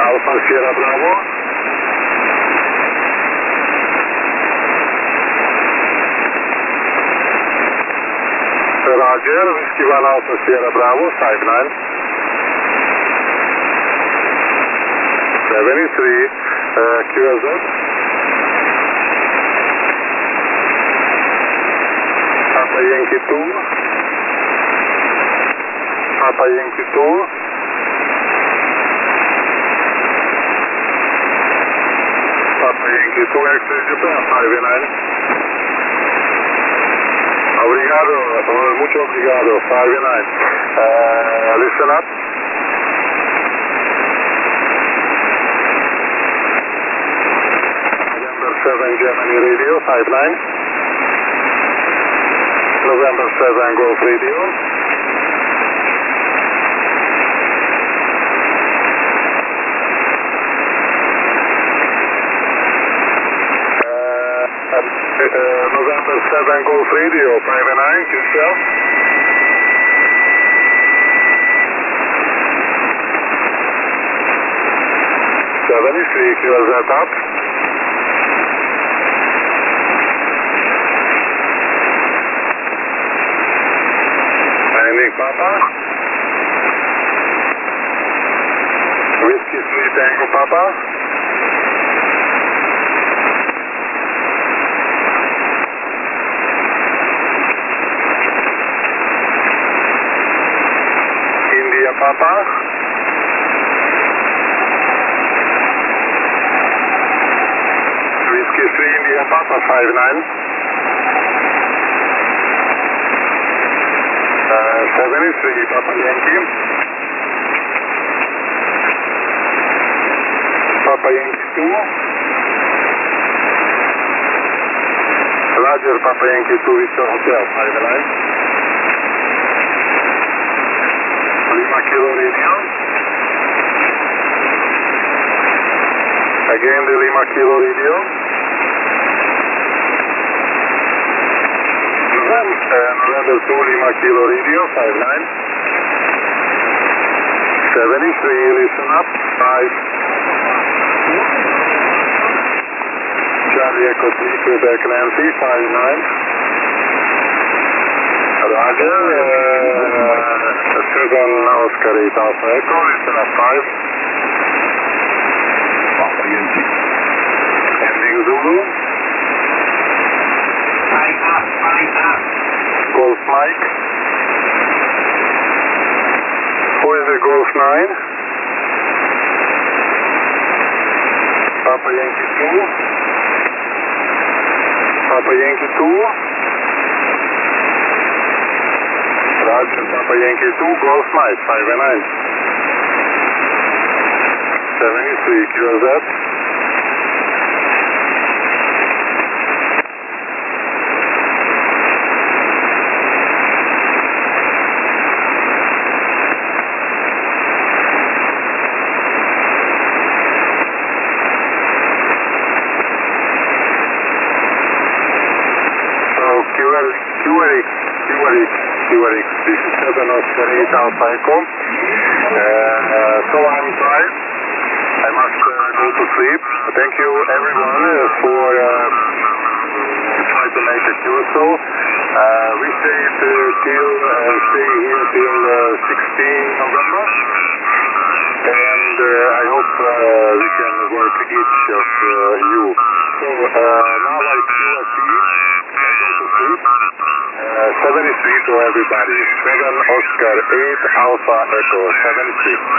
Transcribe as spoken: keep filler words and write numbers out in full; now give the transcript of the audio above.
Alpha Sierra Bravo. Roger, Whiskey one Alpha Sierra Bravo, five nine. seventy-three, uh, Q S Z. Papa Yankee two. Papa Yankee two. Papa Yankee two, X-ray Japan, five nine. Obrigado, uh, mucho obrigado, five nine. Uh, listen up. November seven Germany radio, five nine. November seven Golf radio. Uh, uh, November seven Golf radio, five nine, yourself. seventy-three, Q S Z up. Landing Papa. Whiskey three Tango Papa. India Papa. Whiskey three India Papa, five nine. Uh, seventy-three Papa Yankee. Papa Yankee two. Roger, Papa Yankee two, Victor Hotel, five nine. Lima Kilo radio. Again the Lima Kilo radio. November two Lima Kilo radio, five nine. seventy-three, listen up, five. Charlie Echo three, Quebec Nancy, five nine. Roger, uh, seven Oscar eight Alpha Echo, listen up, five. Papa Yankee. Ending Zulu. Five up, five up. Golf Mike. Who is the Golf nine? Papa Yankee two. Papa Yankee two. Roger, Papa Yankee two, Golf Mike, five nine. seventy-three, Q S Z. This is seven Oscar eight Alpha Echo. Uh, so I'm tired. I must uh, go to sleep. Thank you everyone uh, for uh, trying to make a Q S O. Uh, we stayed uh, till, uh, stay here till uh, sixteenth November. And uh, I hope uh, we can work each of uh, you. So uh, now I Q S E. I go to sleep. Uh, seventy-three to everybody. seven Oscar eight Alpha Echo, seventy-three.